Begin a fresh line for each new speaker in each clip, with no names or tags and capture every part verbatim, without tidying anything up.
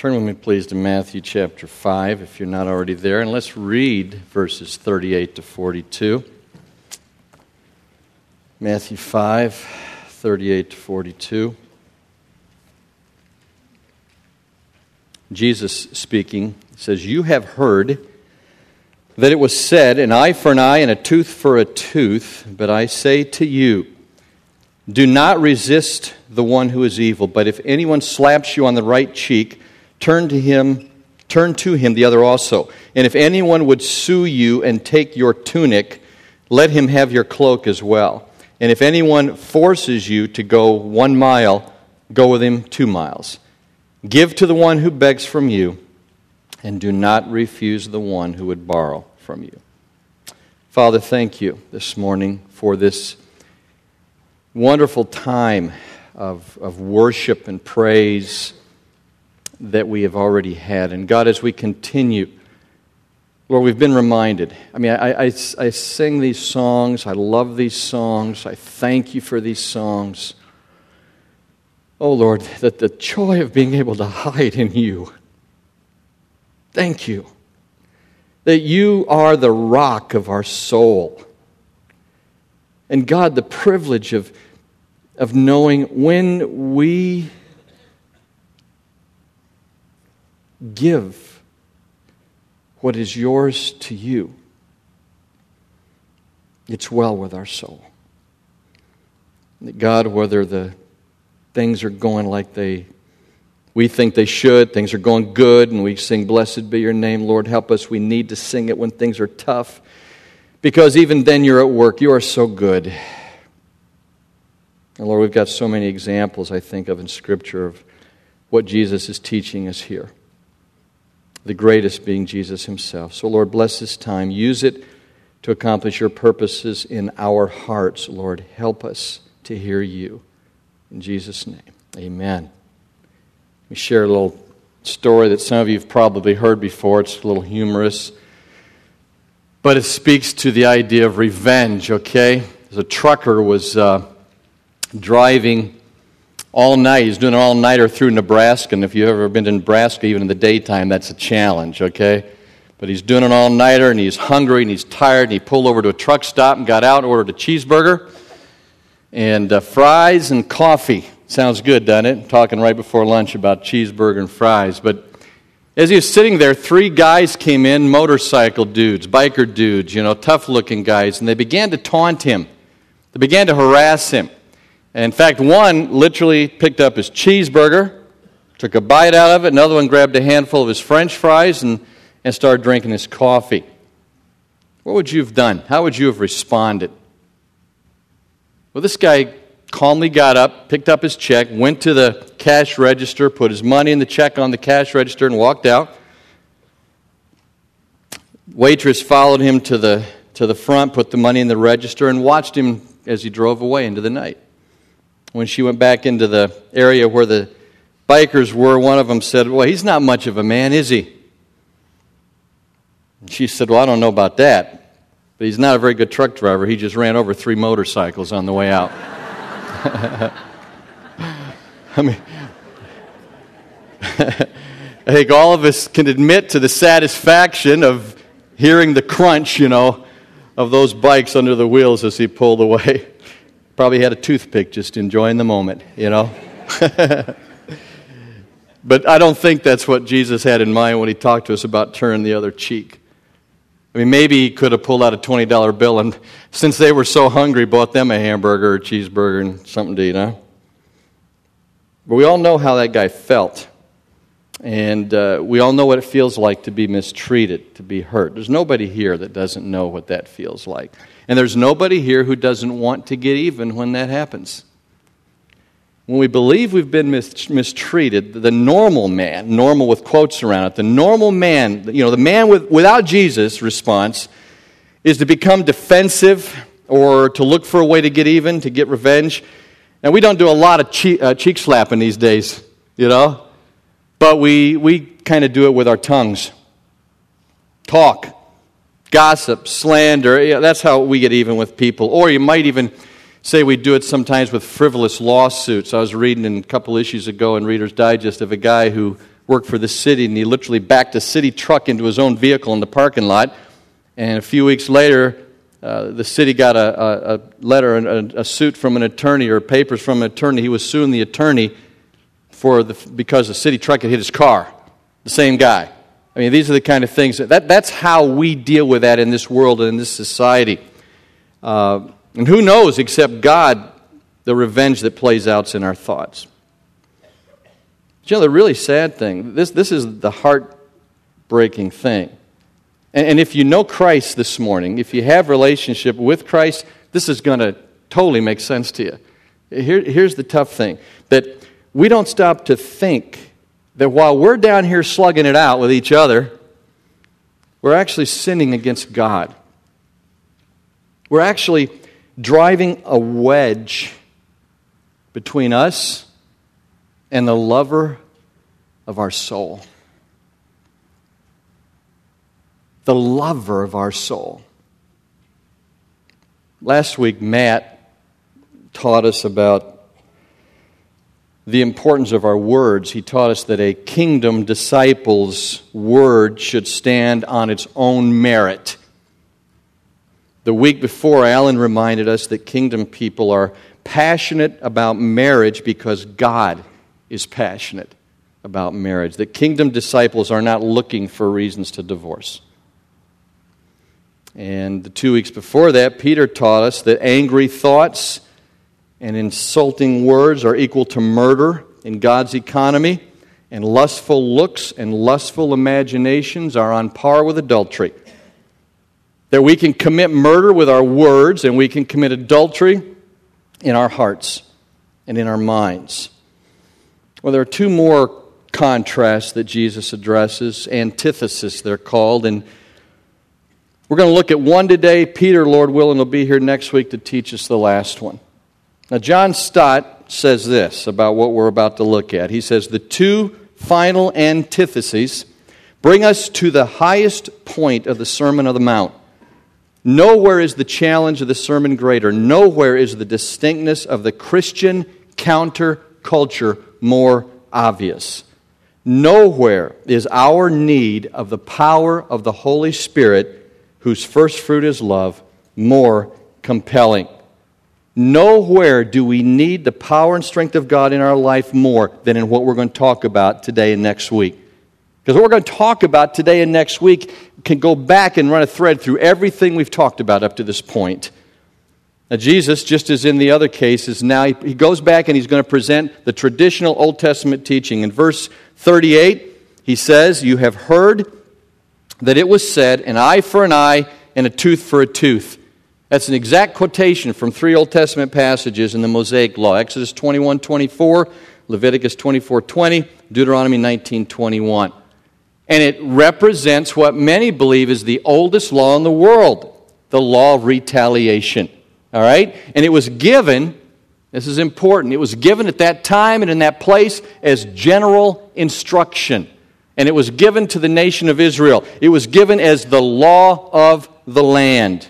Turn with me, please, to Matthew chapter five, if you're not already there, and let's read verses thirty-eight to forty-two. Matthew five, thirty-eight to forty-two. Jesus speaking says, "You have heard that it was said, an eye for an eye and a tooth for a tooth, but I say to you, do not resist the one who is evil, but if anyone slaps you on the right cheek, turn to him, turn to him the other also. And if anyone would sue you and take your tunic, let him have your cloak as well. And if anyone forces you to go one mile, go with him two miles. Give to the one who begs from you, and do not refuse the one who would borrow from you." Father, thank you this morning for this wonderful time of, of worship and praise that we have already had. And God, as we continue, Lord, we've been reminded. I mean, I, I, I sing these songs. I love these songs. I thank you for these songs. Oh, Lord, that the joy of being able to hide in you. Thank you that you are the rock of our soul. And God, the privilege of, of knowing when we give what is yours to you, it's well with our soul. That God, whether the things are going like they we think they should, things are going good, and we sing, "Blessed be your name, Lord, help us." We need to sing it when things are tough, because even then you're at work. You are so good. And Lord, we've got so many examples, I think, of in Scripture of what Jesus is teaching us here. The greatest being Jesus himself. So Lord, bless this time. Use it to accomplish your purposes in our hearts. Lord, help us to hear you. In Jesus' name, amen. Let me share a little story that some of you have probably heard before. It's a little humorous, but it speaks to the idea of revenge, okay? A trucker was uh, driving all night. He's doing an all-nighter through Nebraska, and if you've ever been to Nebraska, even in the daytime, that's a challenge, okay? But he's doing an all-nighter, and he's hungry, and he's tired, and he pulled over to a truck stop and got out and ordered a cheeseburger and uh, fries and coffee. Sounds good, doesn't it? Talking right before lunch about cheeseburger and fries. But as he was sitting there, three guys came in, motorcycle dudes, biker dudes, you know, tough-looking guys, and they began to taunt him. They began to harass him. And in fact, one literally picked up his cheeseburger, took a bite out of it. Another one grabbed a handful of his French fries and, and started drinking his coffee. What would you have done? How would you have responded? Well, this guy calmly got up, picked up his check, went to the cash register, put his money in the check on the cash register, and walked out. Waitress followed him to the to the front, put the money in the register, and watched him as he drove away into the night. When she went back into the area where the bikers were, one of them said, "Well, he's not much of a man, is he?" And she said, "Well, I don't know about that, but he's not a very good truck driver. He just ran over three motorcycles on the way out." I mean, I think all of us can admit to the satisfaction of hearing the crunch, you know, of those bikes under the wheels as he pulled away. Probably had a toothpick just enjoying the moment, you know. But I don't think that's what Jesus had in mind when he talked to us about turning the other cheek. I mean, maybe he could have pulled out a twenty dollar bill and, since they were so hungry, bought them a hamburger or a cheeseburger and something to eat, huh? But we all know how that guy felt. And uh, we all know what it feels like to be mistreated, to be hurt. There's nobody here that doesn't know what that feels like. And there's nobody here who doesn't want to get even when that happens. When we believe we've been mis- mistreated, the normal man, normal with quotes around it, the normal man, you know, the man with, without Jesus response is to become defensive or to look for a way to get even, to get revenge. And we don't do a lot of cheek, uh, cheek slapping these days, you know, but we, we kind of do it with our tongues. Talk, gossip, slander, yeah, that's how we get even with people. Or you might even say we do it sometimes with frivolous lawsuits. I was reading in a couple issues ago in Reader's Digest of a guy who worked for the city, and he literally backed a city truck into his own vehicle in the parking lot. And a few weeks later, uh, the city got a, a, a letter, a, a suit from an attorney, or papers from an attorney. He was suing the attorney for the because the city truck had hit his car. The same guy. I mean, these are the kind of things, that, that that's how we deal with that in this world and in this society. Uh, and who knows, except God, the revenge that plays out in our thoughts. But you know, the really sad thing, this, this is the heartbreaking thing. And, and if you know Christ this morning, if you have relationship with Christ, this is going to totally make sense to you. Here, here's the tough thing, that we don't stop to think that while we're down here slugging it out with each other, we're actually sinning against God. We're actually driving a wedge between us and the lover of our soul. The lover of our soul. Last week, Matt taught us about the importance of our words. He taught us that a kingdom disciple's word should stand on its own merit. The week before, Alan reminded us that kingdom people are passionate about marriage because God is passionate about marriage. That kingdom disciples are not looking for reasons to divorce. And the two weeks before that, Peter taught us that angry thoughts and insulting words are equal to murder in God's economy, and lustful looks and lustful imaginations are on par with adultery. That we can commit murder with our words, and we can commit adultery in our hearts and in our minds. Well, there are two more contrasts that Jesus addresses, antithesis they're called, and we're going to look at one today. Peter, Lord willing, will be here next week to teach us the last one. Now, John Stott says this about what we're about to look at. He says, the two final antitheses bring us to the highest point of the Sermon on the Mount. Nowhere is the challenge of the sermon greater. Nowhere is the distinctness of the Christian counterculture more obvious. Nowhere is our need of the power of the Holy Spirit, whose first fruit is love, more compelling. Nowhere do we need the power and strength of God in our life more than in what we're going to talk about today and next week. Because what we're going to talk about today and next week can go back and run a thread through everything we've talked about up to this point. Now, Jesus, just as in the other cases, now he, he goes back and he's going to present the traditional Old Testament teaching. In verse thirty-eight, he says, "You have heard that it was said, an eye for an eye and a tooth for a tooth." That's an exact quotation from three Old Testament passages in the Mosaic Law. Exodus twenty-one twenty-four, Leviticus twenty-four twenty, Deuteronomy nineteen twenty-one. And it represents what many believe is the oldest law in the world, the law of retaliation. All right? And it was given, this is important, it was given at that time and in that place as general instruction. And it was given to the nation of Israel. It was given as the law of the land.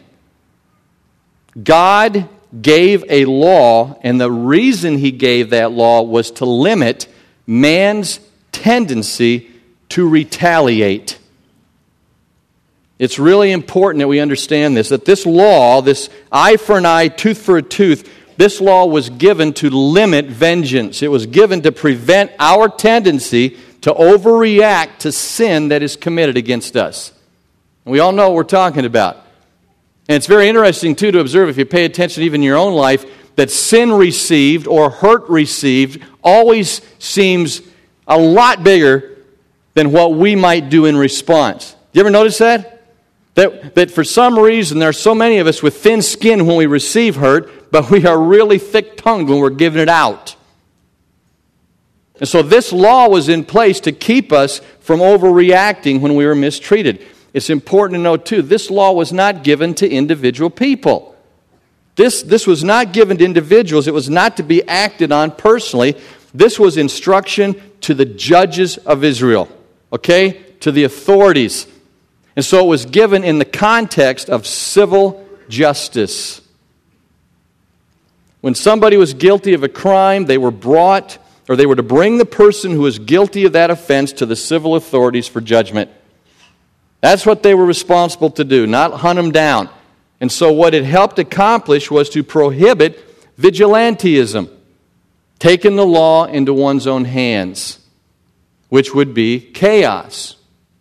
God gave a law, and the reason he gave that law was to limit man's tendency to retaliate. It's really important that we understand this, that this law, this eye for an eye, tooth for a tooth, this law was given to limit vengeance. It was given to prevent our tendency to overreact to sin that is committed against us. And we all know what we're talking about. And it's very interesting, too, to observe, if you pay attention even in your own life, that sin received or hurt received always seems a lot bigger than what we might do in response. Do you ever notice that? That, that for some reason there are so many of us with thin skin when we receive hurt, but we are really thick-tongued when we're giving it out. And so this law was in place to keep us from overreacting when we were mistreated. It's important to note, too, this law was not given to individual people. This, this was not given to individuals. It was not to be acted on personally. This was instruction to the judges of Israel, okay, to the authorities. And so it was given in the context of civil justice. When somebody was guilty of a crime, they were brought or they were to bring the person who was guilty of that offense to the civil authorities for judgment. That's what they were responsible to do, not hunt them down. And so what it helped accomplish was to prohibit vigilantism, taking the law into one's own hands, which would be chaos.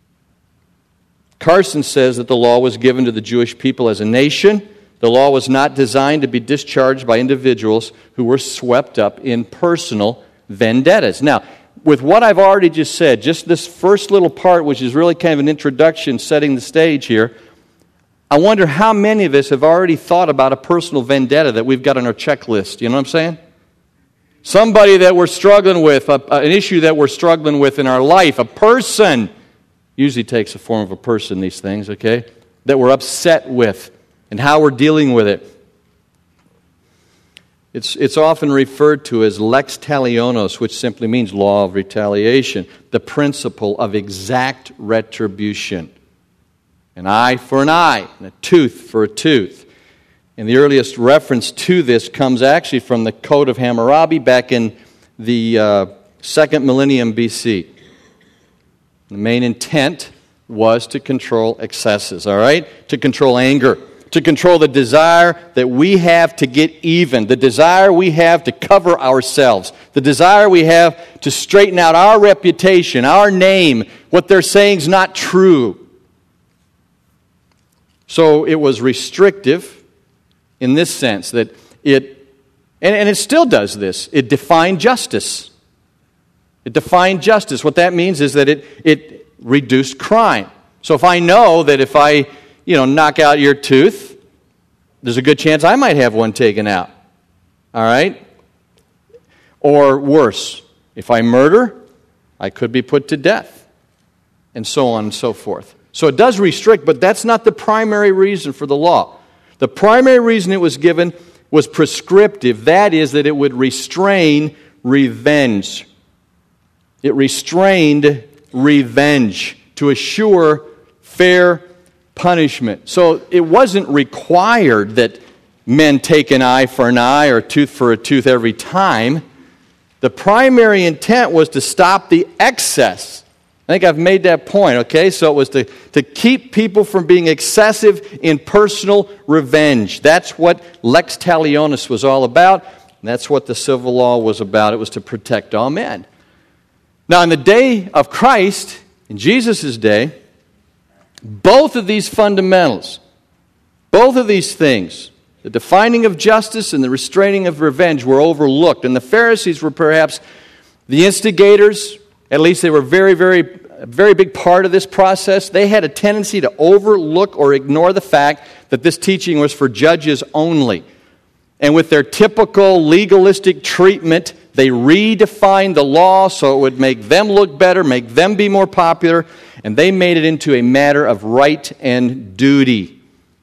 Carson says that the law was given to the Jewish people as a nation. The law was not designed to be discharged by individuals who were swept up in personal vendettas. Now, with what I've already just said, just this first little part, which is really kind of an introduction, setting the stage here, I wonder how many of us have already thought about a personal vendetta that we've got on our checklist. You know what I'm saying? Somebody that we're struggling with, a, an issue that we're struggling with in our life, a person, usually takes the form of a person, these things, okay, that we're upset with and how we're dealing with it. It's, it's often referred to as lex talionis, which simply means law of retaliation, the principle of exact retribution. An eye for an eye, and a tooth for a tooth. And the earliest reference to this comes actually from the Code of Hammurabi back in the uh, second millennium B C. The main intent was to control excesses, all right? To control anger, to control the desire that we have to get even, the desire we have to cover ourselves, the desire we have to straighten out our reputation, our name, what they're saying is not true. So it was restrictive in this sense that it, and, and it still does this, it defined justice. It defined justice. What that means is that it, it reduced crime. So if I know that if I, you know, knock out your tooth, there's a good chance I might have one taken out. All right? Or worse, if I murder, I could be put to death. And so on and so forth. So it does restrict, but that's not the primary reason for the law. The primary reason it was given was prescriptive. That is, that it would restrain revenge. It restrained revenge to assure fair punishment. So it wasn't required that men take an eye for an eye or a tooth for a tooth every time. The primary intent was to stop the excess. I think I've made that point, okay? So it was to, to keep people from being excessive in personal revenge. That's what lex talionis was all about. And that's what the civil law was about. It was to protect all men. Now, in the day of Christ, in Jesus' day, both of these fundamentals, both of these things, the defining of justice and the restraining of revenge, were overlooked. And the Pharisees were perhaps the instigators. At least they were very, very, a very big part of this process. They had a tendency to overlook or ignore the fact that this teaching was for judges only. And with their typical legalistic treatment, they redefined the law so it would make them look better, make them be more popular, and they made it into a matter of right and duty.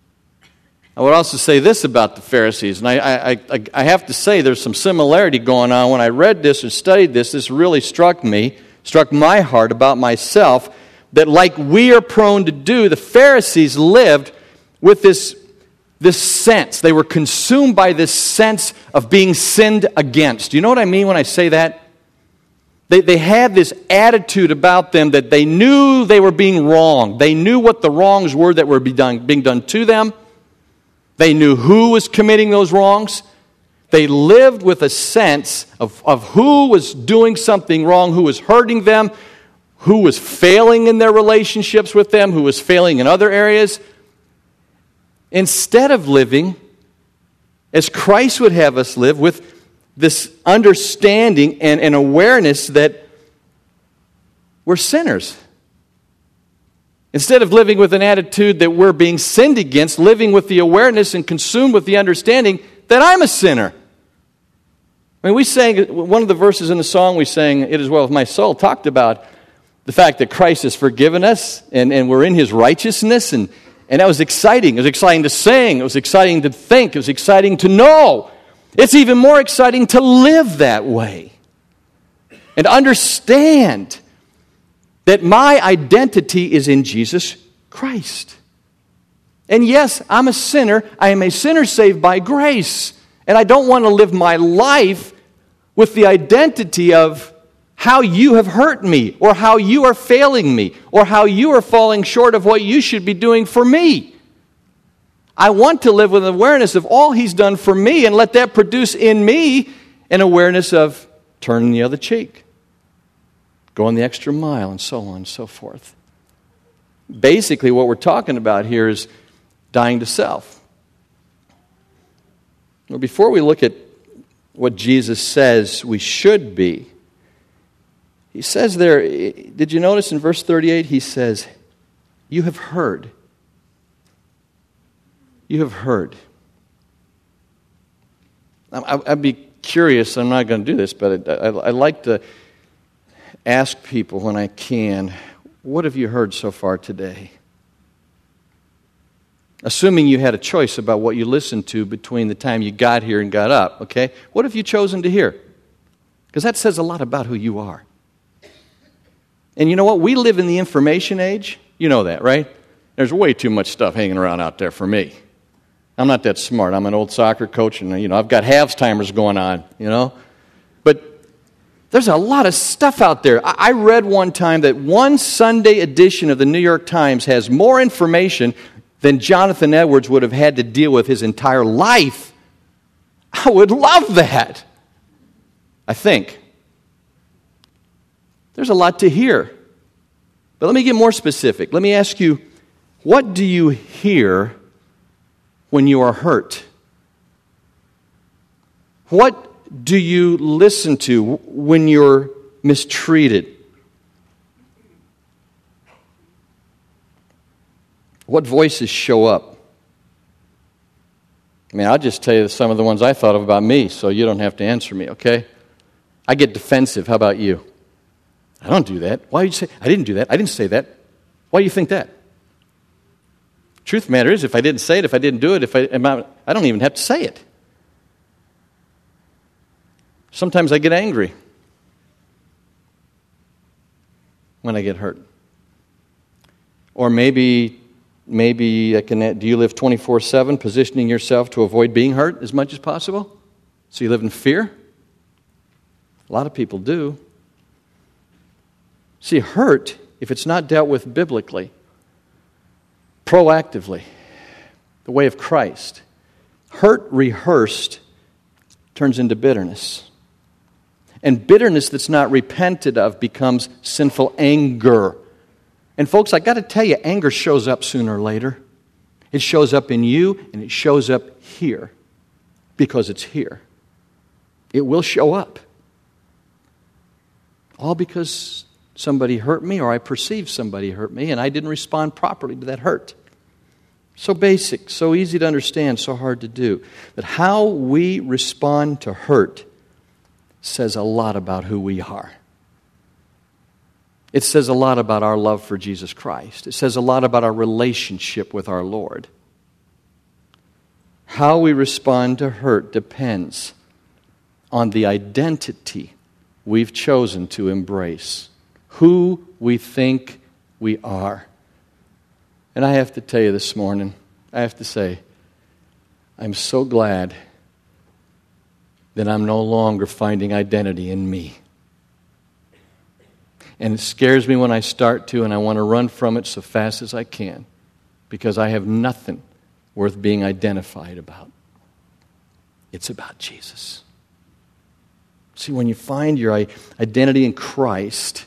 I would also say this about the Pharisees, and I, I, I have to say there's some similarity going on. When I read this or studied this, this really struck me, struck my heart about myself, that like we are prone to do, the Pharisees lived with this This sense, they were consumed by this sense of being sinned against. Do you know what I mean when I say that? They, they had this attitude about them that they knew they were being wronged. They knew what the wrongs were that were be done, being done to them. They knew who was committing those wrongs. They lived with a sense of, of who was doing something wrong, who was hurting them, who was failing in their relationships with them, who was failing in other areas. Instead of living as Christ would have us live, with this understanding and, and awareness that we're sinners. Instead of living with an attitude that we're being sinned against, living with the awareness and consumed with the understanding that I'm a sinner. I mean, we sang, one of the verses in the song we sang, "It Is Well With My Soul," talked about the fact that Christ has forgiven us and, and we're in His righteousness, and And that was exciting. It was exciting to sing. It was exciting to think. It was exciting to know. It's even more exciting to live that way. And understand that my identity is in Jesus Christ. And yes, I'm a sinner. I am a sinner saved by grace. And I don't want to live my life with the identity of how you have hurt me, or how you are failing me, or how you are falling short of what you should be doing for me. I want to live with an awareness of all He's done for me, and let that produce in me an awareness of turning the other cheek, going the extra mile, and so on and so forth. Basically, what we're talking about here is dying to self. Well, before we look at what Jesus says we should be, He says there, did you notice in verse thirty-eight, He says, you have heard. You have heard. I'd be curious, I'm not going to do this, but I, I, I like to ask people when I can, what have you heard so far today? Assuming you had a choice about what you listened to between the time you got here and got up, okay? What have you chosen to hear? Because that says a lot about who you are. And you know what? We live in the information age. You know that, right? There's way too much stuff hanging around out there for me. I'm not that smart. I'm an old soccer coach, and you know I've got halves timers going on. You know, but there's a lot of stuff out there. I read one time that one Sunday edition of the New York Times has more information than Jonathan Edwards would have had to deal with his entire life. I would love that. I think. There's a lot to hear. But let me get more specific. Let me ask you, what do you hear when you are hurt? What do you listen to when you're mistreated? What voices show up? I mean, I'll just tell you some of the ones I thought of about me, so you don't have to answer me, okay? I get defensive. How about you? I don't do that. Why do you say, I didn't do that. I didn't say that. Why do you think that? Truth of the matter is, if I didn't say it, if I didn't do it, if I, I don't even have to say it. Sometimes I get angry when I get hurt. Or maybe, maybe I can, do you live twenty-four seven, positioning yourself to avoid being hurt as much as possible? So you live in fear? A lot of people do. See, hurt, if it's not dealt with biblically, proactively, the way of Christ, hurt rehearsed turns into bitterness. And bitterness that's not repented of becomes sinful anger. And folks, I got to tell you, anger shows up sooner or later. It shows up in you, and it shows up here because it's here. It will show up. All because somebody hurt me, or I perceived somebody hurt me, and I didn't respond properly to that hurt. So basic, so easy to understand, so hard to do. That how we respond to hurt says a lot about who we are. It says a lot about our love for Jesus Christ. It says a lot about our relationship with our Lord. How we respond to hurt depends on the identity we've chosen to embrace, who we think we are. And I have to tell you this morning, I have to say, I'm so glad that I'm no longer finding identity in me. And it scares me when I start to, and I want to run from it so fast as I can, because I have nothing worth being identified about. It's about Jesus. See, when you find your identity in Christ,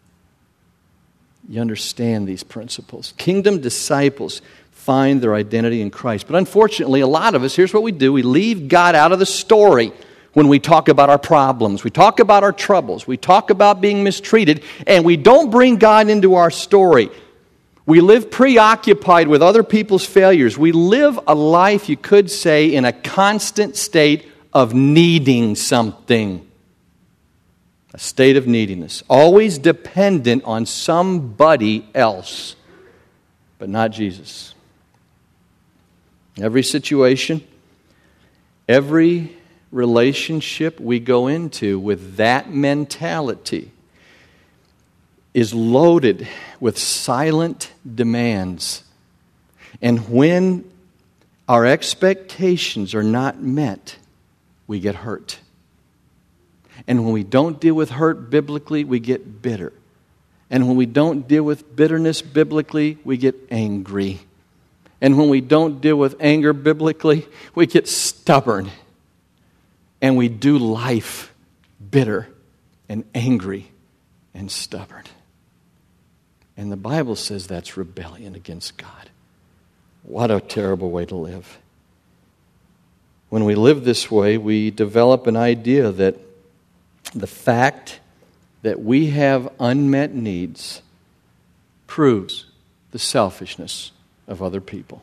you understand these principles. Kingdom disciples find their identity in Christ. But unfortunately, a lot of us, here's what we do. We leave God out of the story when we talk about our problems. We talk about our troubles. We talk about being mistreated, and we don't bring God into our story. We live preoccupied with other people's failures. We live a life, you could say, in a constant state of needing something. A state of neediness. Always dependent on somebody else, but not Jesus. Every situation, every relationship we go into with that mentality is loaded with silent demands. And when our expectations are not met, we get hurt. And when we don't deal with hurt biblically, we get bitter. And when we don't deal with bitterness biblically, we get angry. And when we don't deal with anger biblically, we get stubborn. And we do life bitter and angry and stubborn. And the Bible says that's rebellion against God. What a terrible way to live. When we live this way, we develop an idea that the fact that we have unmet needs proves the selfishness of other people.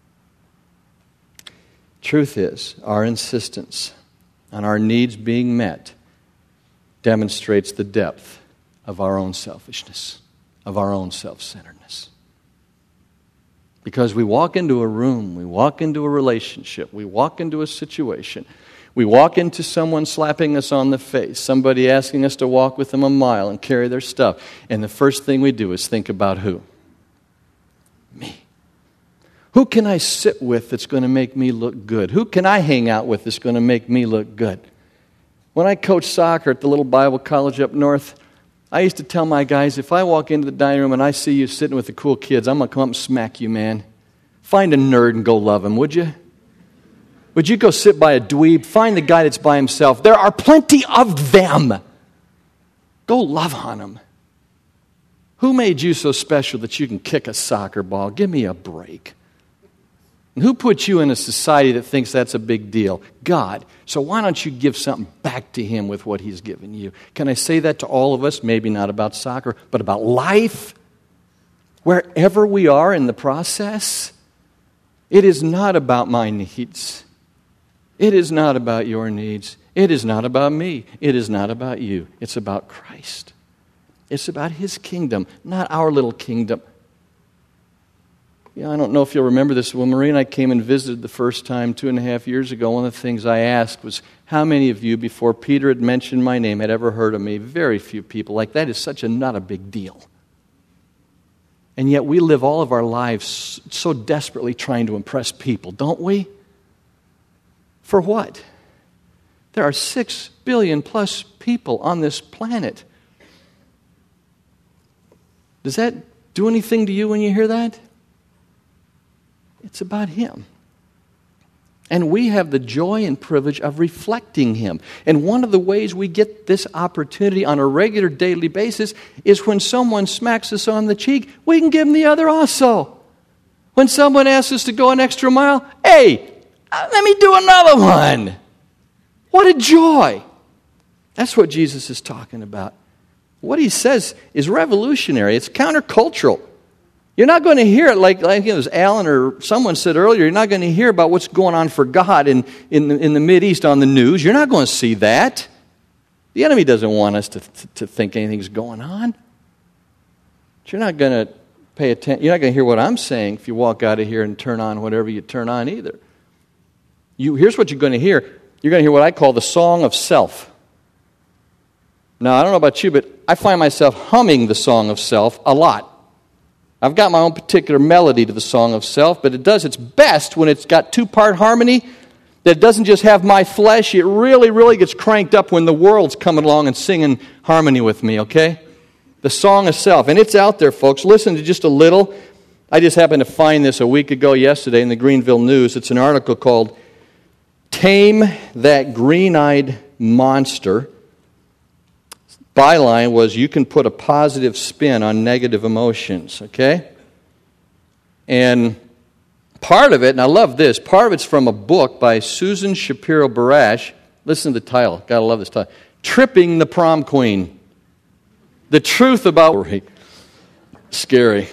Truth is, our insistence on our needs being met demonstrates the depth of our own selfishness, of our own self-centeredness. Because we walk into a room, we walk into a relationship, we walk into a situation, we walk into someone slapping us on the face, somebody asking us to walk with them a mile and carry their stuff, and the first thing we do is think about who? Me. Who can I sit with that's going to make me look good? Who can I hang out with that's going to make me look good? When I coached soccer at the little Bible college up north, I used to tell my guys, if I walk into the dining room and I see you sitting with the cool kids, I'm going to come up and smack you, man. Find a nerd and go love him, would you? Would you go sit by a dweeb? Find the guy that's by himself. There are plenty of them. Go love on them. Who made you so special that you can kick a soccer ball? Give me a break. And who put you in a society that thinks that's a big deal? God. So why don't you give something back to Him with what He's given you? Can I say that to all of us? Maybe not about soccer, but about life. Wherever we are in the process, it is not about my needs. It is not about your needs. It is not about me. It is not about you. It's about Christ. It's about His kingdom, not our little kingdom. Yeah, I don't know if you'll remember this. When Marie and I came and visited the first time two and a half years ago, one of the things I asked was, how many of you, before Peter had mentioned my name, had ever heard of me? Very few people. Like, that is such a not a big deal. And yet we live all of our lives so desperately trying to impress people, don't we? For what? There are six billion plus people on this planet. Does that do anything to you when you hear that? It's about Him. And we have the joy and privilege of reflecting Him. And one of the ways we get this opportunity on a regular daily basis is when someone smacks us on the cheek, we can give them the other also. When someone asks us to go an extra mile, hey, let me do another one. What a joy. That's what Jesus is talking about. What He says is revolutionary. It's countercultural. You're not going to hear it like, like it was Alan or someone said earlier, you're not going to hear about what's going on for God in, in, the, in the Mideast on the news. You're not going to see that. The enemy doesn't want us to, to, to think anything's going on. But you're not going to pay attention. You're not going to hear what I'm saying if you walk out of here and turn on whatever you turn on either. You, here's what you're going to hear. You're going to hear what I call the song of self. Now, I don't know about you, but I find myself humming the song of self a lot. I've got my own particular melody to the song of self, but it does its best when it's got two-part harmony, that it doesn't just have my flesh. It really, really gets cranked up when the world's coming along and singing harmony with me, okay? The song of self. And it's out there, folks. Listen to just a little. I just happened to find this a week ago yesterday in the Greenville News. It's an article called Tame That Green-Eyed Monster. Byline was, you can put a positive spin on negative emotions, okay? And part of it, and I love this, part of it's from a book by Susan Shapiro Barash. Listen to the title. Gotta love this title. Tripping the Prom Queen. The truth about... Scary.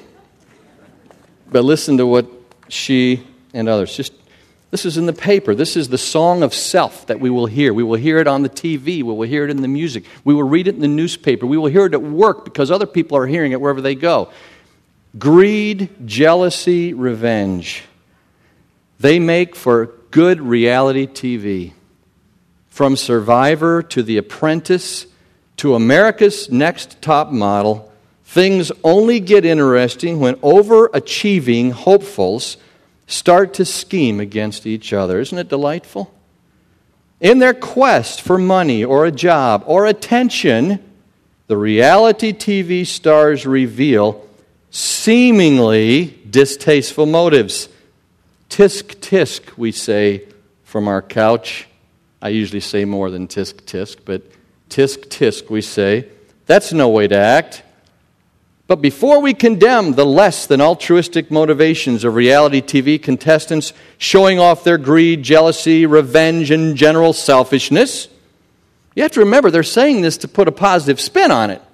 But listen to what she and others... Just This is in the paper. This is the song of self that we will hear. We will hear it on the T V. We will hear it in the music. We will read it in the newspaper. We will hear it at work because other people are hearing it wherever they go. Greed, jealousy, revenge. They make for good reality T V. From Survivor to The Apprentice to America's Next Top Model, things only get interesting when overachieving hopefuls start to scheme against each other. Isn't it delightful? In their quest for money or a job or attention, the reality T V stars reveal seemingly distasteful motives. Tisk, tisk, we say from our couch. I usually say more than tisk, tisk, but tisk, tisk, we say. That's no way to act. But before we condemn the less than altruistic motivations of reality T V contestants showing off their greed, jealousy, revenge, and general selfishness, you have to remember they're saying this to put a positive spin on it.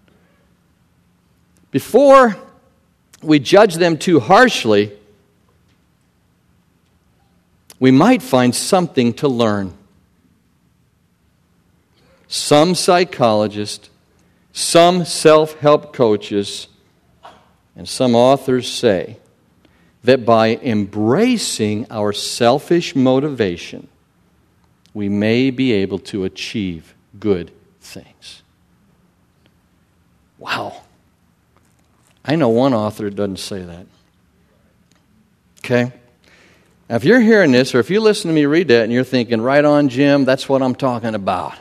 Before we judge them too harshly, we might find something to learn. Some psychologists, some self-help coaches, and some authors say that by embracing our selfish motivation, we may be able to achieve good things. Wow. I know one author that doesn't say that. Okay? Now, if you're hearing this, or if you listen to me read that and you're thinking, right on, Jim, that's what I'm talking about.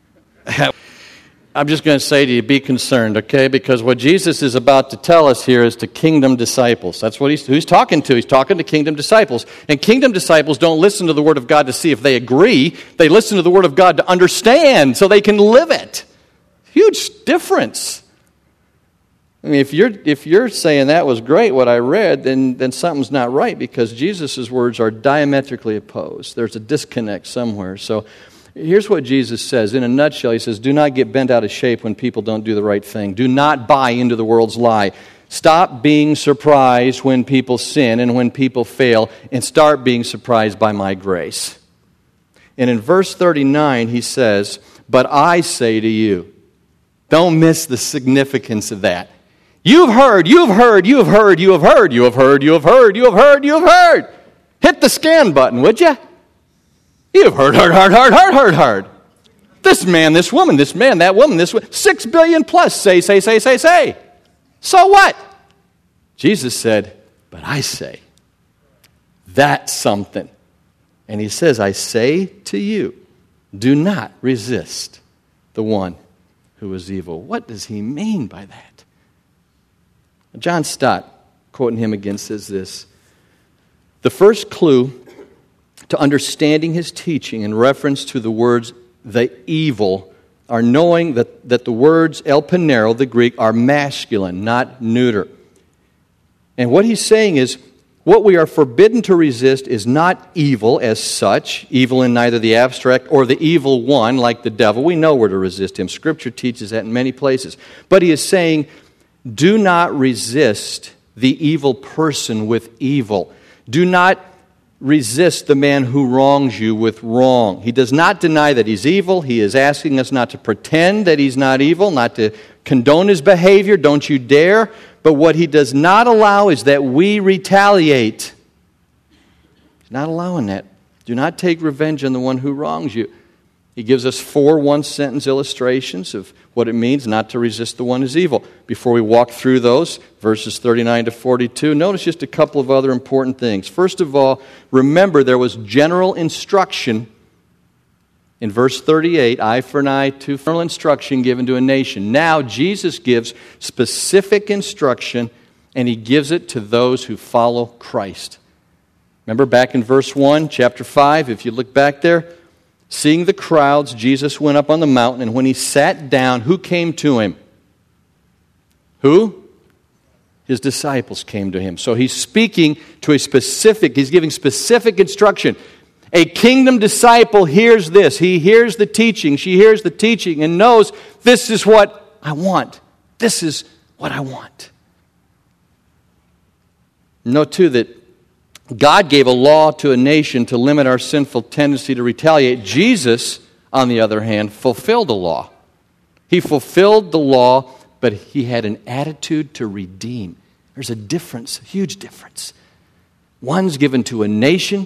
I'm just going to say to you, be concerned, okay? Because what Jesus is about to tell us here is to kingdom disciples. That's what he's, who he's talking to. He's talking to kingdom disciples. And kingdom disciples don't listen to the Word of God to see if they agree. They listen to the Word of God to understand so they can live it. Huge difference. I mean, if you're if you're saying that was great, what I read, then, then something's not right, because Jesus' words are diametrically opposed. There's a disconnect somewhere. So here's what Jesus says. In a nutshell, he says, do not get bent out of shape when people don't do the right thing. Do not buy into the world's lie. Stop being surprised when people sin and when people fail, and start being surprised by my grace. And in verse thirty-nine, he says, but I say to you, don't miss the significance of that. You've heard, you've heard, you have heard, you have heard, you have heard, you have heard, you have heard, you have heard. Hit the scan button, would you? You've heard, heard, heard, heard, heard, heard, heard. This man, this woman, this man, that woman, this woman. Six billion plus say, say, say, say, say. So what? Jesus said, but I say, that's something. And he says, I say to you, do not resist the one who is evil. What does he mean by that? John Stott, quoting him again, says this. The first clue to understanding his teaching in reference to the words the evil are knowing that, that the words elpenero, the Greek, are masculine, not neuter. And what he's saying is, what we are forbidden to resist is not evil as such, evil in neither the abstract or the evil one like the devil. We know where to resist him. Scripture teaches that in many places. But he is saying, do not resist the evil person with evil. Do not resist the man who wrongs you with wrong. He does not deny that he's evil. He is asking us not to pretend that he's not evil, not to condone his behavior. Don't you dare. But what he does not allow is that we retaliate. He's not allowing that. Do not take revenge on the one who wrongs you. He gives us four one-sentence illustrations of what it means not to resist the one who's evil. Before we walk through those, verses thirty-nine to forty-two, notice just a couple of other important things. First of all, remember there was general instruction in verse thirty-eight, eye for an eye, tooth for an eye, instruction given to a nation. Now Jesus gives specific instruction, and he gives it to those who follow Christ. Remember back in verse one, chapter five, if you look back there, seeing the crowds, Jesus went up on the mountain, and when he sat down, who came to him? Who? His disciples came to him. So he's speaking to a specific, he's giving specific instruction. A kingdom disciple hears this. He hears the teaching. She hears the teaching and knows this is what I want. This is what I want. Note too that God gave a law to a nation to limit our sinful tendency to retaliate. Jesus, on the other hand, fulfilled the law. He fulfilled the law, but he had an attitude to redeem. There's a difference, a huge difference. One's given to a nation.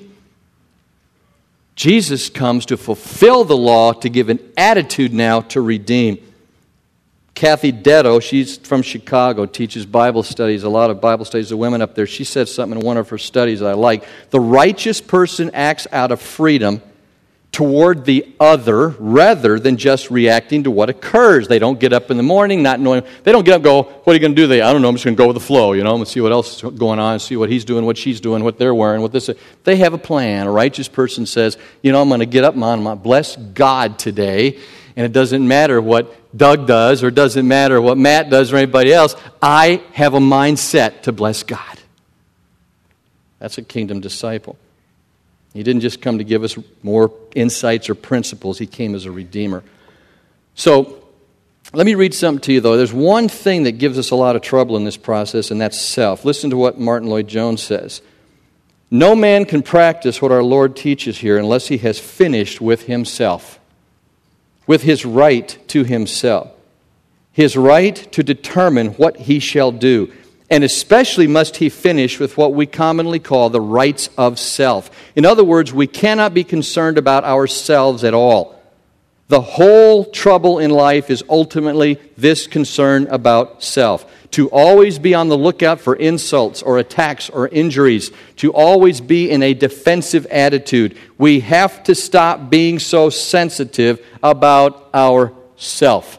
Jesus comes to fulfill the law, to give an attitude now to redeem. Kathy Detto, she's from Chicago, teaches Bible studies, a lot of Bible studies of women up there. She said something in one of her studies that I like. The righteous person acts out of freedom toward the other rather than just reacting to what occurs. They don't get up in the morning not knowing. They don't get up and go, what are you going to do? They, I don't know, I'm just going to go with the flow, you know, and see what else is going on, see what he's doing, what she's doing, what they're wearing, what this is. They have a plan. A righteous person says, you know, I'm going to get up and I'm going to bless God today, and it doesn't matter what Doug does or it doesn't matter what Matt does or anybody else. I have a mindset to bless God. That's a kingdom disciple. He didn't just come to give us more insights or principles. He came as a redeemer. So, let me read something to you, though. There's one thing that gives us a lot of trouble in this process, and that's self. Listen to what Martin Lloyd-Jones says. No man can practice what our Lord teaches here unless he has finished with himself, with his right to himself, his right to determine what he shall do. And especially must he finish with what we commonly call the rights of self. In other words, we cannot be concerned about ourselves at all. The whole trouble in life is ultimately this concern about self. To always be on the lookout for insults or attacks or injuries. To always be in a defensive attitude. We have to stop being so sensitive about ourself.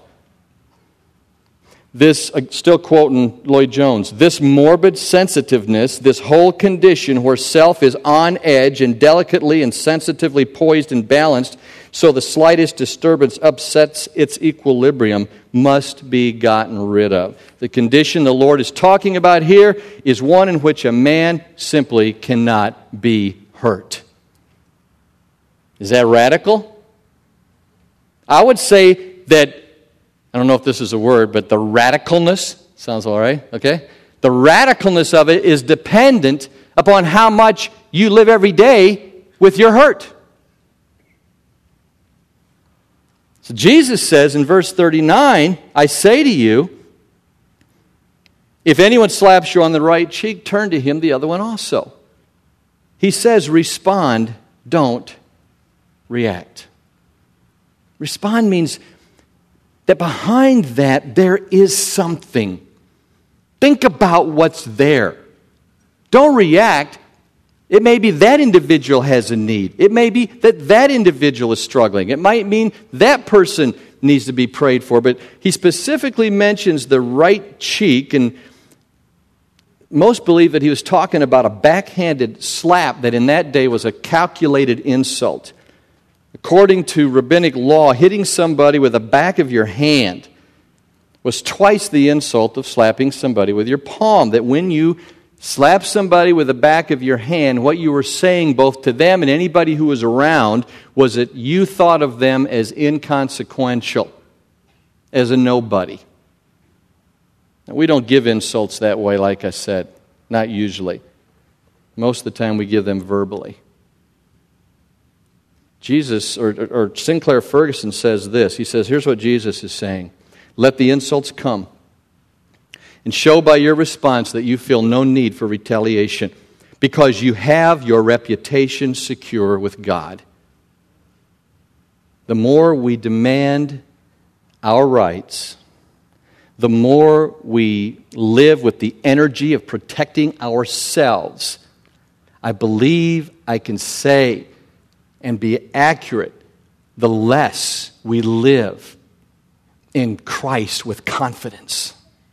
This, still quoting Lloyd-Jones, this morbid sensitiveness, this whole condition where self is on edge and delicately and sensitively poised and balanced so the slightest disturbance upsets its equilibrium, must be gotten rid of. The condition the Lord is talking about here is one in which a man simply cannot be hurt. Is that radical? I would say that, I don't know if this is a word, but the radicalness, sounds all right, okay? The radicalness of it is dependent upon how much you live every day with your hurt. So Jesus says in verse thirty-nine, I say to you, if anyone slaps you on the right cheek, turn to him the other one also. He says, respond, don't react. Respond means that behind that, there is something. Think about what's there. Don't react. It may be that individual has a need. It may be that that individual is struggling. It might mean that person needs to be prayed for. But he specifically mentions the right cheek, and most believe that he was talking about a backhanded slap that in that day was a calculated insult. According to rabbinic law, hitting somebody with the back of your hand was twice the insult of slapping somebody with your palm. That when you slap somebody with the back of your hand, what you were saying both to them and anybody who was around was that you thought of them as inconsequential, as a nobody. Now, we don't give insults that way, like I said, not usually. Most of the time we give them verbally. Jesus, or, or Sinclair Ferguson says this. He says, here's what Jesus is saying. Let the insults come, and show by your response that you feel no need for retaliation, because you have your reputation secure with God. The more we demand our rights, the more we live with the energy of protecting ourselves, I believe I can say and be accurate, the less we live in Christ with confidence.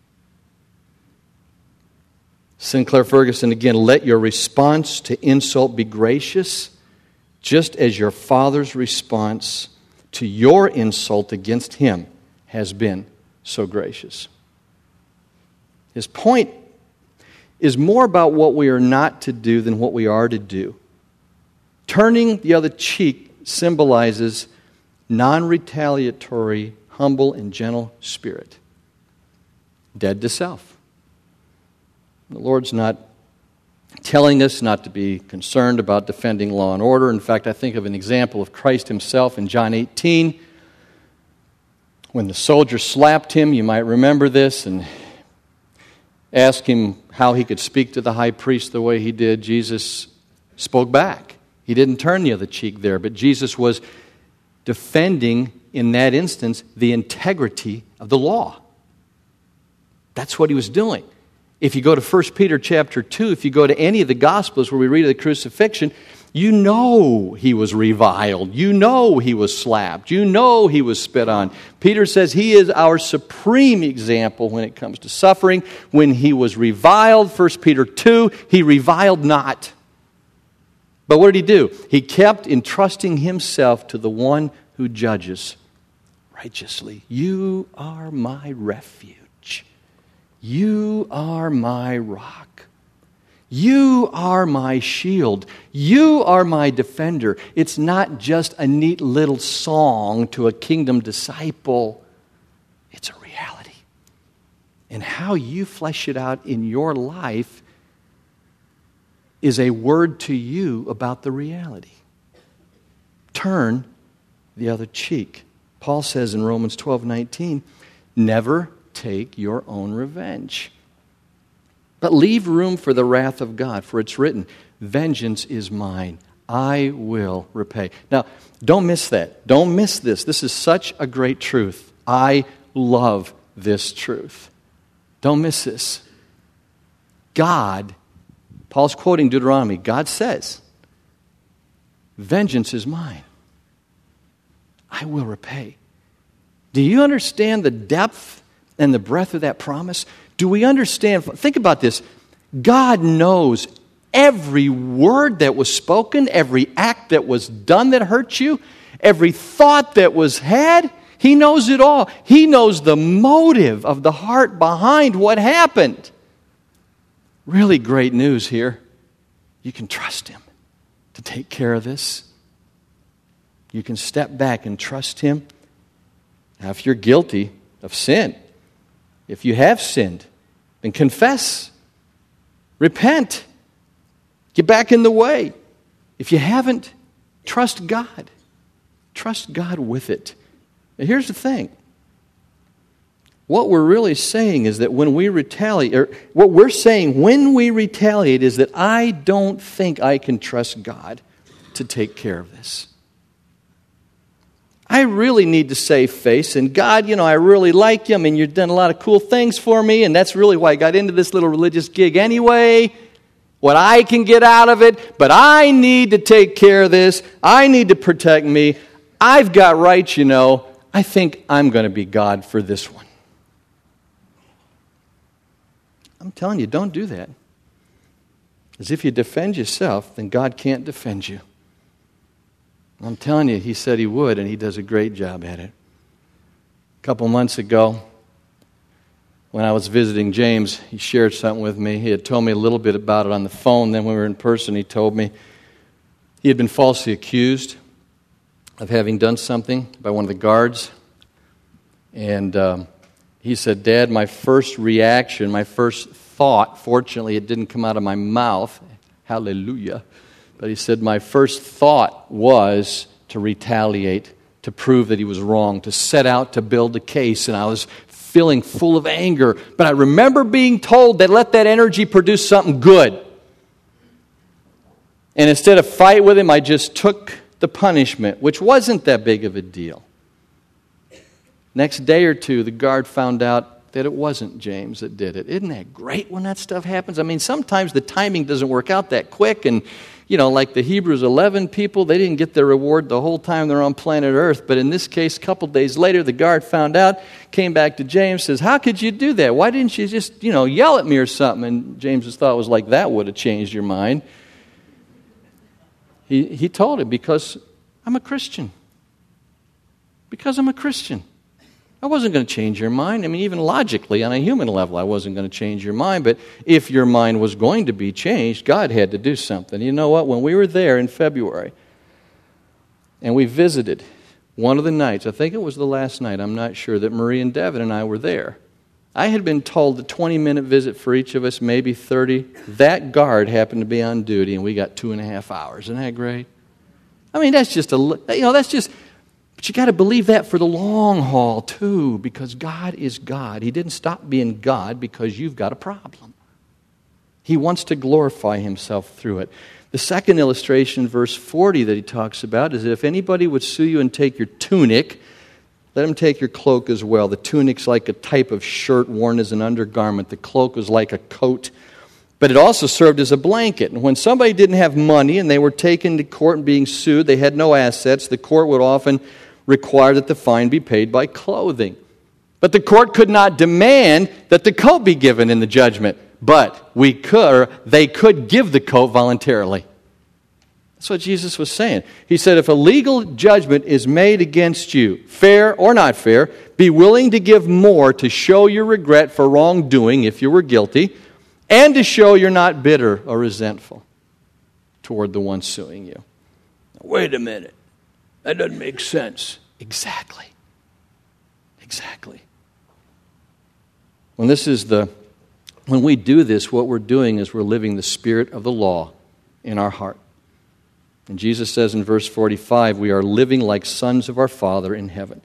Sinclair Ferguson again, let your response to insult be gracious, just as your Father's response to your insult against him has been so gracious. His point is more about what we are not to do than what we are to do. Turning the other cheek symbolizes non-retaliatory, humble, and gentle spirit. Dead to self. The Lord's not telling us not to be concerned about defending law and order. In fact, I think of an example of Christ himself in John eighteen. When the soldier slapped him, you might remember this, and asked him how he could speak to the high priest the way he did. Jesus spoke back. He didn't turn the other cheek there, but Jesus was defending, in that instance, the integrity of the law. That's what he was doing. If you go to First Peter chapter two, if you go to any of the Gospels where we read of the crucifixion, You know he was reviled. You know he was slapped. You know he was spit on. Peter says he is our supreme example when it comes to suffering. When he was reviled, First Peter two, he reviled not. But what did he do? He kept entrusting himself to the one who judges righteously. You are my refuge. You are my rock. You are my shield. You are my defender. It's not just a neat little song to a kingdom disciple. It's a reality. And how you flesh it out in your life is a word to you about the reality. Turn the other cheek. Paul says in Romans twelve nineteen, never take your own revenge, but leave room for the wrath of God, for it's written, vengeance is mine, I will repay. Now, don't miss that. Don't miss this. This is such a great truth. I love this truth. Don't miss this. God, Paul's quoting Deuteronomy, God says, vengeance is mine, I will repay. Do you understand the depth and the breadth of that promise? Do we understand? Think about this. God knows every word that was spoken, every act that was done that hurt you, every thought that was had. He knows it all. He knows the motive of the heart behind what happened. Really great news here. You can trust Him to take care of this. You can step back and trust Him. Now, if you're guilty of sin, if you have sinned, then confess. Repent. Get back in the way. If you haven't, trust God. Trust God with it. Now, here's the thing. What we're really saying is that when we retaliate, or what we're saying when we retaliate is that I don't think I can trust God to take care of this. I really need to save face, and God, you know, I really like you. I mean, you've done a lot of cool things for me, and that's really why I got into this little religious gig anyway. What I can get out of it, but I need to take care of this. I need to protect me. I've got rights, you know. I think I'm going to be God for this one. I'm telling you, don't do that. As if you defend yourself, then God can't defend you. I'm telling you, He said He would, and He does a great job at it. A couple months ago, when I was visiting James, he shared something with me. He had told me a little bit about it on the phone. Then when we were in person, he told me he had been falsely accused of having done something by one of the guards. And um, he said, Dad, my first reaction, my first thought, fortunately it didn't come out of my mouth, hallelujah, but he said, my first thought was to retaliate, to prove that he was wrong, to set out to build a case, and I was feeling full of anger. But I remember being told that let that energy produce something good. And instead of fight with him, I just took the punishment, which wasn't that big of a deal. Next day or two, the guard found out that it wasn't James that did it. Isn't that great when that stuff happens? I mean, sometimes the timing doesn't work out that quick, and you know, like the Hebrews eleven people, they didn't get their reward the whole time they're on planet Earth. But in this case, a couple days later, the guard found out, came back to James, says, how could you do that? Why didn't you just, you know, yell at me or something? And James's thought was like, that would have changed your mind. He, he told him, because I'm a Christian. Because I'm a Christian. I wasn't going to change your mind. I mean, even logically, on a human level, I wasn't going to change your mind. But if your mind was going to be changed, God had to do something. You know what? When we were there in February, and we visited one of the nights, I think it was the last night, I'm not sure, that Marie and Devin and I were there. I had been told a twenty-minute visit for each of us, maybe thirty. That guard happened to be on duty, and we got two and a half hours. Isn't that great? I mean, that's just a, you know, that's just... But you got to believe that for the long haul, too, because God is God. He didn't stop being God because you've got a problem. He wants to glorify Himself through it. The second illustration, verse forty, that he talks about is that if anybody would sue you and take your tunic, let him take your cloak as well. The tunic's like a type of shirt worn as an undergarment. The cloak was like a coat. But it also served as a blanket. And when somebody didn't have money and they were taken to court and being sued, they had no assets, the court would often require that the fine be paid by clothing. But the court could not demand that the coat be given in the judgment. But we could, or they could give the coat voluntarily. That's what Jesus was saying. He said, if a legal judgment is made against you, fair or not fair, be willing to give more to show your regret for wrongdoing if you were guilty, and to show you're not bitter or resentful toward the one suing you. Wait a minute. That doesn't make sense. Exactly. Exactly. When this is the, when we do this, what we're doing is we're living the spirit of the law in our heart. And Jesus says in verse forty-five, we are living like sons of our Father in heaven.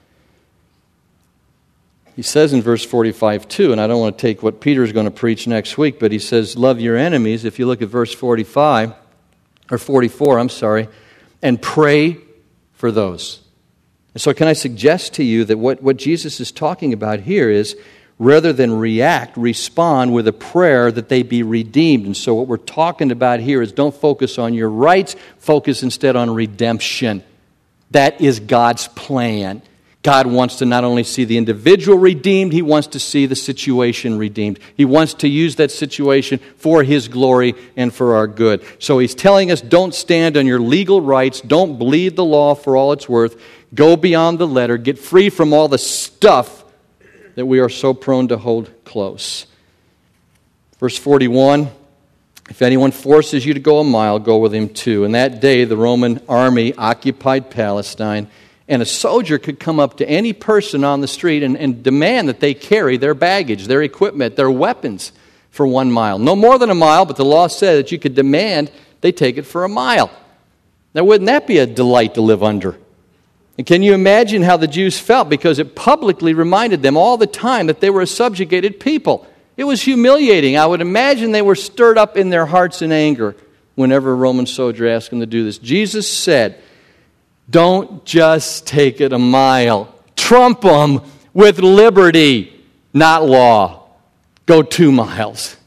He says in verse forty-five too, and I don't want to take what Peter's going to preach next week, but he says, love your enemies. If you look at verse forty-five, or forty-four, I'm sorry, and pray for those. And so can I suggest to you that what, what Jesus is talking about here is, rather than react, respond with a prayer that they be redeemed. And so what we're talking about here is don't focus on your rights, focus instead on redemption. That is God's plan. God wants to not only see the individual redeemed, He wants to see the situation redeemed. He wants to use that situation for His glory and for our good. So He's telling us, don't stand on your legal rights, don't bleed the law for all it's worth, go beyond the letter, get free from all the stuff that we are so prone to hold close. Verse forty-one, if anyone forces you to go a mile, go with him too. In that day, the Roman army occupied Palestine, and a soldier could come up to any person on the street and, and demand that they carry their baggage, their equipment, their weapons for one mile. No more than a mile, but the law said that you could demand they take it for a mile. Now, wouldn't that be a delight to live under? And can you imagine how the Jews felt? Because it publicly reminded them all the time that they were a subjugated people. It was humiliating. I would imagine they were stirred up in their hearts in anger whenever a Roman soldier asked them to do this. Jesus said, don't just take it a mile. Trump them with liberty, not law. Go two miles.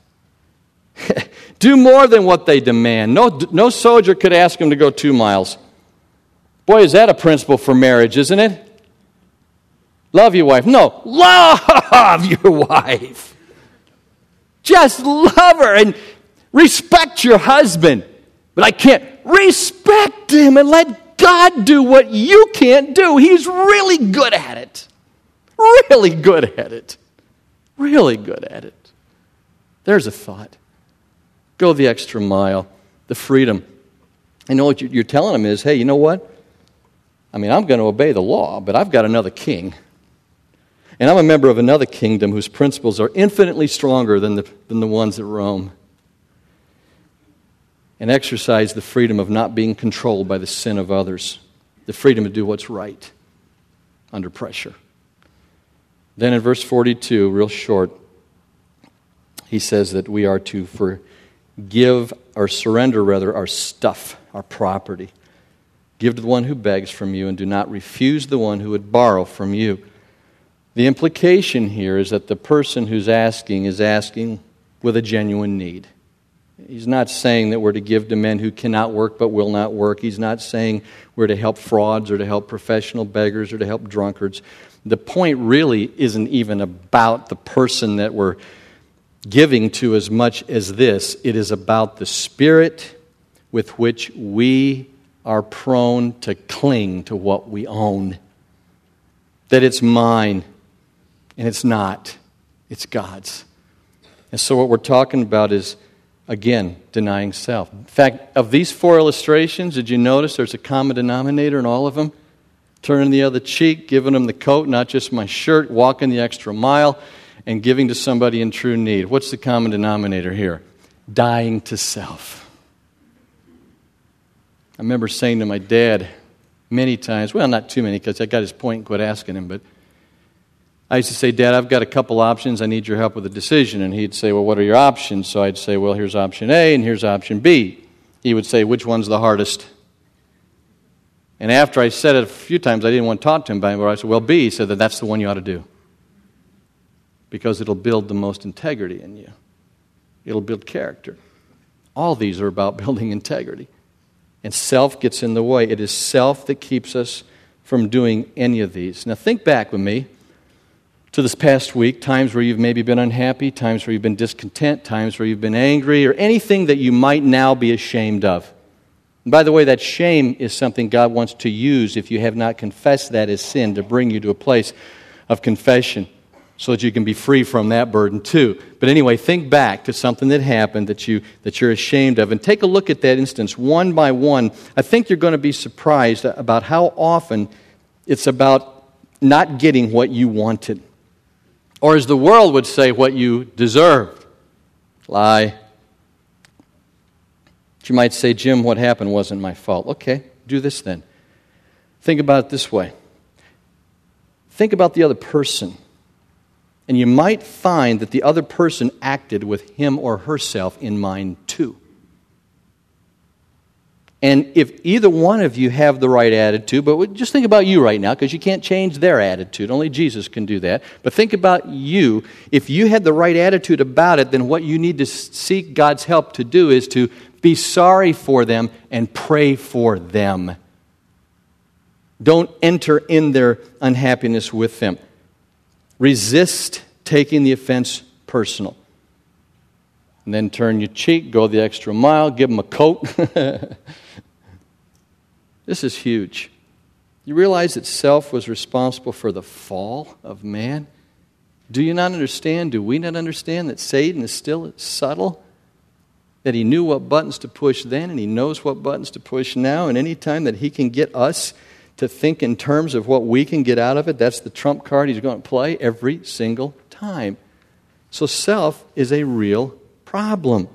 Do more than what they demand. No, no soldier could ask him to go two miles. Boy, is that a principle for marriage, isn't it? Love your wife. No, love your wife. Just love her and respect your husband. But I can't respect him and let God do what you can't do. He's really good at it. Really good at it. Really good at it. There's a thought. Go the extra mile. The freedom. You know what you're telling him is, hey, you know what? I mean, I'm going to obey the law, but I've got another king. And I'm a member of another kingdom whose principles are infinitely stronger than the, than the ones at Rome. And exercise the freedom of not being controlled by the sin of others. The freedom to do what's right under pressure. Then in verse forty-two, real short, he says that we are to forgive or surrender, rather, our stuff, our property. Give to the one who begs from you, and do not refuse the one who would borrow from you. The implication here is that the person who's asking is asking with a genuine need. He's not saying that we're to give to men who cannot work but will not work. He's not saying we're to help frauds or to help professional beggars or to help drunkards. The point really isn't even about the person that we're giving to as much as this. It is about the spirit with which we are prone to cling to what we own. That it's mine, and it's not. It's God's. And so what we're talking about is, again, denying self. In fact, of these four illustrations, did you notice there's a common denominator in all of them? Turning the other cheek, giving them the coat, not just my shirt, walking the extra mile, and giving to somebody in true need. What's the common denominator here? Dying to self. I remember saying to my dad many times, well, not too many because I got his point and quit asking him, but I used to say, Dad, I've got a couple options. I need your help with a decision. And he'd say, well, what are your options? So I'd say, well, here's option A and here's option B. He would say, which one's the hardest? And after I said it a few times, I didn't want to talk to him about it, but I said, well, B. He said that that's the one you ought to do because it'll build the most integrity in you. it'll build character. All these are about building integrity. And self gets in the way. It is self that keeps us from doing any of these. Now think back with me to this past week, times where you've maybe been unhappy, times where you've been discontent, times where you've been angry, or anything that you might now be ashamed of. And by the way, that shame is something God wants to use if you have not confessed that as sin, to bring you to a place of confession so that you can be free from that burden too. But anyway, think back to something that happened that, you, that you're ashamed of, and take a look at that instance one by one. I think you're going to be surprised about how often it's about not getting what you wanted. Or as the world would say, what you deserved. Lie. But you might say, Jim, what happened wasn't my fault. Okay, do this then. Think about it this way. Think about the other person. And you might find that the other person acted with him or herself in mind too. And if either one of you have the right attitude, but just think about you right now, because you can't change their attitude. Only Jesus can do that. But think about you. If you had the right attitude about it, then what you need to seek God's help to do is to be sorry for them and pray for them. Don't enter in their unhappiness with them. Resist taking the offense personal. And then turn your cheek, go the extra mile, give them a coat. This is huge. You realize that self was responsible for the fall of man? Do you not understand, do we not understand that Satan is still subtle? That he knew what buttons to push then, and he knows what buttons to push now, and any time that he can get us to think in terms of what we can get out of it, that's the trump card he's going to play every single time. So self is a real problem.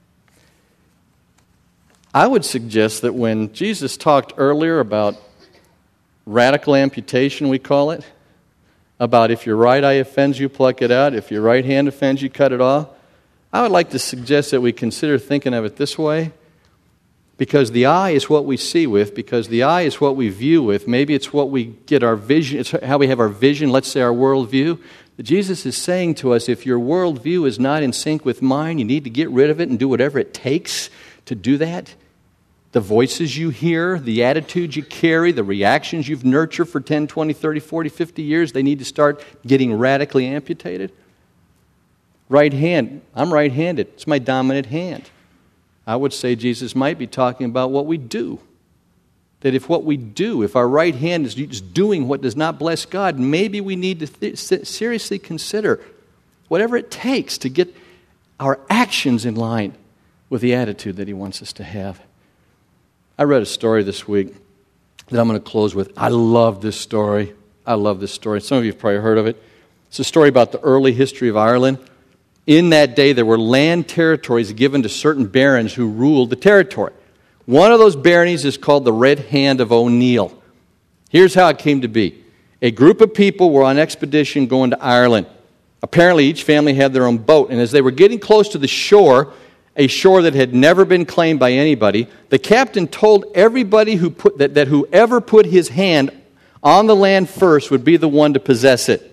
I would suggest that when Jesus talked earlier about radical amputation, we call it, about if your right eye offends you, pluck it out, if your right hand offends you, cut it off, I would like to suggest that we consider thinking of it this way, because the eye is what we see with, because the eye is what we view with. Maybe it's what we get our vision, it's how we have our vision, let's say our worldview. Jesus is saying to us, if your worldview is not in sync with mine, you need to get rid of it and do whatever it takes to do that. The voices you hear, the attitudes you carry, the reactions you've nurtured for ten, twenty, thirty, forty, fifty years, they need to start getting radically amputated. Right hand, I'm right-handed. It's my dominant hand. I would say Jesus might be talking about what we do. That if what we do, if our right hand is just doing what does not bless God, maybe we need to th- seriously consider whatever it takes to get our actions in line with the attitude that He wants us to have. I read a story this week that I'm going to close with. I love this story. I love this story. Some of you have probably heard of it. It's a story about the early history of Ireland. In that day, there were land territories given to certain barons who ruled the territory. One of those baronies is called the Red Hand of O'Neill. Here's how it came to be. A group of people were on expedition going to Ireland. Apparently, each family had their own boat, and as they were getting close to the shore, a shore that had never been claimed by anybody, the captain told everybody who put, that, that whoever put his hand on the land first would be the one to possess it.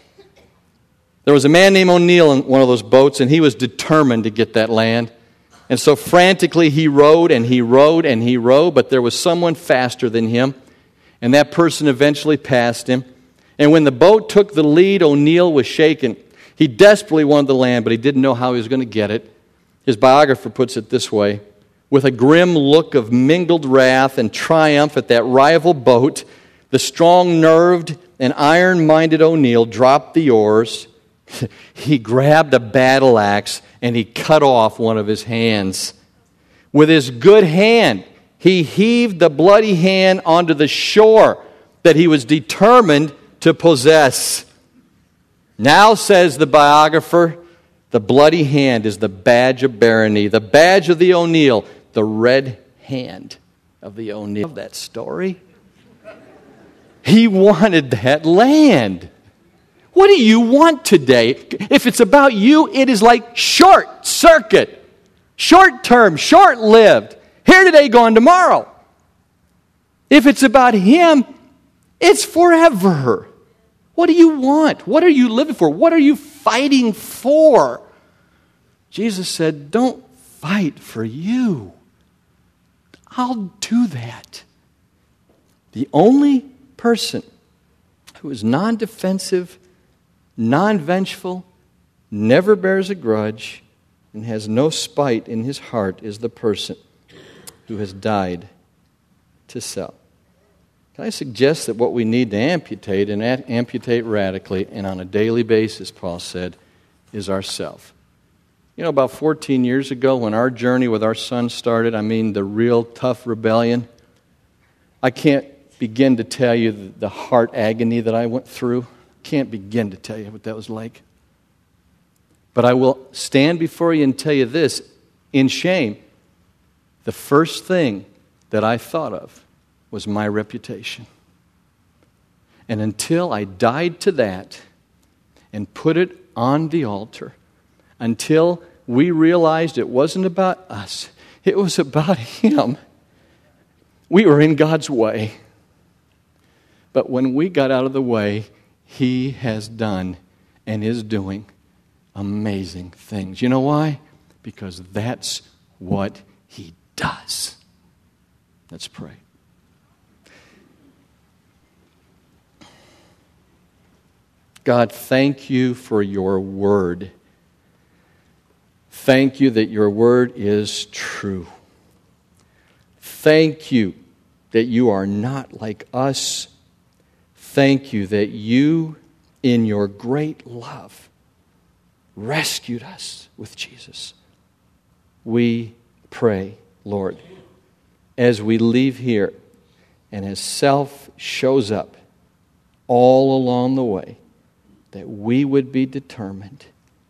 There was a man named O'Neill in one of those boats, and he was determined to get that land. And so frantically he rowed and he rowed and he rowed, but there was someone faster than him, and that person eventually passed him. And when the boat took the lead, O'Neill was shaken. He desperately wanted the land, but he didn't know how he was going to get it. His biographer puts it this way: with a grim look of mingled wrath and triumph at that rival boat, the strong-nerved and iron-minded O'Neill dropped the oars. He grabbed a battle axe and he cut off one of his hands. With his good hand, he heaved the bloody hand onto the shore that he was determined to possess. Now, says the biographer, the bloody hand is the badge of barony, the badge of the O'Neill, the red hand of the O'Neill. I love that story. He wanted that land. What do you want today? If it's about you, it is like short circuit, short term, short lived. Here today, gone tomorrow. If it's about Him, it's forever. What do you want? What are you living for? What are you fighting for? Jesus said, don't fight for you. I'll do that. The only person who is non-defensive, non-vengeful, never bears a grudge, and has no spite in his heart is the person who has died to self. Can I suggest that what we need to amputate, and amputate radically and on a daily basis, Paul said, is ourself. You know, about fourteen years ago when our journey with our son started, I mean the real tough rebellion, I can't begin to tell you the, the heart agony that I went through. Can't begin to tell you what that was like. But I will stand before you and tell you this, in shame, the first thing that I thought of was my reputation. And until I died to that and put it on the altar, until we realized it wasn't about us, it was about Him, we were in God's way. But when we got out of the way, He has done and is doing amazing things. You know why? Because that's what He does. Let's pray. God, thank you for your word. Thank you that your word is true. Thank you that you are not like us. Thank you that you, in your great love, rescued us with Jesus. We pray, Lord, as we leave here and as self shows up all along the way, that we would be determined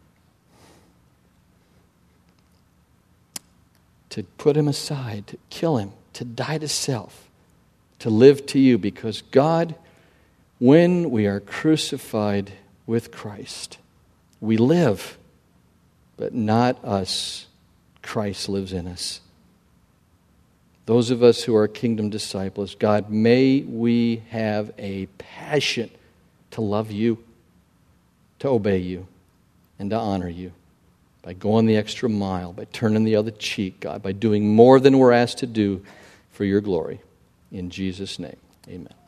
to put him aside, to kill him, to die to self, to live to you. Because God, when we are crucified with Christ, we live, but not us. Christ lives in us. Those of us who are kingdom disciples, God, may we have a passion to love you, to obey you, and to honor you by going the extra mile, by turning the other cheek, God, by doing more than we're asked to do for your glory. In Jesus' name, amen.